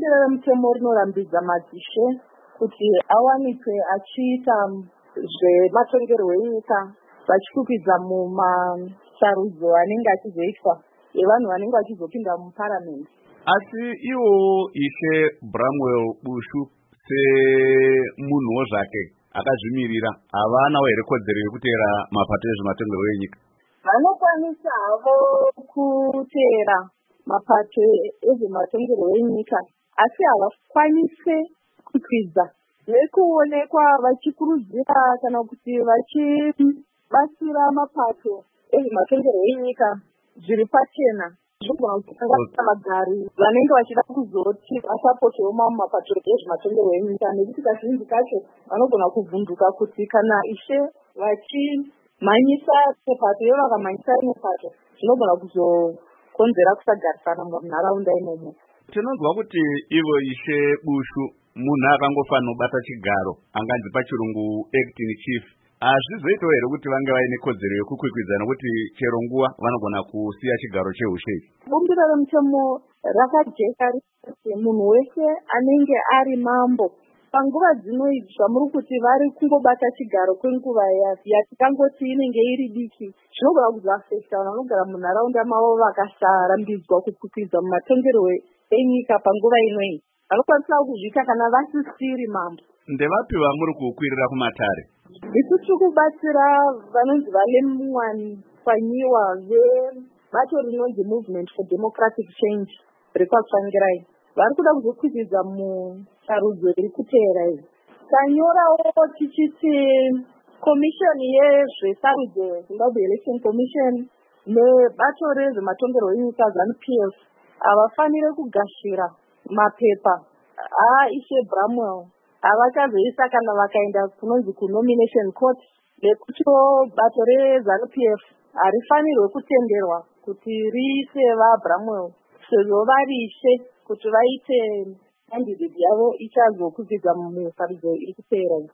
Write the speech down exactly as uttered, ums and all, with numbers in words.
bumbiro remutemo rinorambidza madzishe kuti awanikwe achiita zvematongerwo enyika vachikwikwidzwa mumasarudzo anenge achizoitwa evanhu vanenge vachizopinda muparamendi. Asi iwo Ishe Bramwell Bushu semunhuwo zvake akazvimirira havanawo here kodzero yekuteera mapato ezvematongerwo enyika? Vanokwanisa havo kuteera mapato ezvematongerwo enyika asi havakwanise kukwidza nekuonekwa vachikurudzira kana kuti vachibatsira mapato ezvematongerwo enyika zviri pachena. Zvogona kutanga magari vanenge vachida kuzoti vasapotewo mamwe mapato ezvematongerwo enyika nekuti kazhinji kacho vanogona kuvhunduka kuti kana Ishe vachimhanyisa pato ivo vakamhanyisa rimwe pato zvinogona kuzokonzera kusagarisana munharaunda imomo. Tinonzwa kuti ivo Ishe Bushu munhu akangofanira kubata chigaro anganzi pachirungu acting chief. Hazvizoitawo here kuti vange vaine kodzero yekukwikwidza nokuti chero nguva vanogona kusiya chigaro cheushe? Bumbiro remutemo rakajeka kuti munhu wese anenge ari mambo panguva dzinoidzwa muri kuti vari kungobata chigaro kwenguva yatikangoti inenge iri diki, zvinogona kuzoafekta vanhu vanogara munharaunda mavo vakasarambidzwa kukwikwidza mumatongerwo enyika panguva inoi. Vanokwanisa kuzviita kana vasisiri mambo. Ndevapi vamuri kukwirira kumatare? Isu tiri kubatsira vanonzi valemwani fanyiwa vebato rinonzi Movement for Democratic Change rekwaTsvangirai. Vari kuda kuzokwikwidza musarudzo iri kuteera iyi. Tanyorawo tichiti Commission yezvesarudzo, Zimbabwe Election Commission nebato rezvematongerwo enyika ZANU-P F havafanire kugashira mapepa aIshe Bramwell. Havakazoisa kana vakaenda kunonzi kunomination court nekuti bato rezANU-P F harifanirwe kutenderwa kuti riise vaBramwell sezvo vari Ishe kuti vaite candidate yavo ichazokwikwidzwa musarudzo iri kuteera.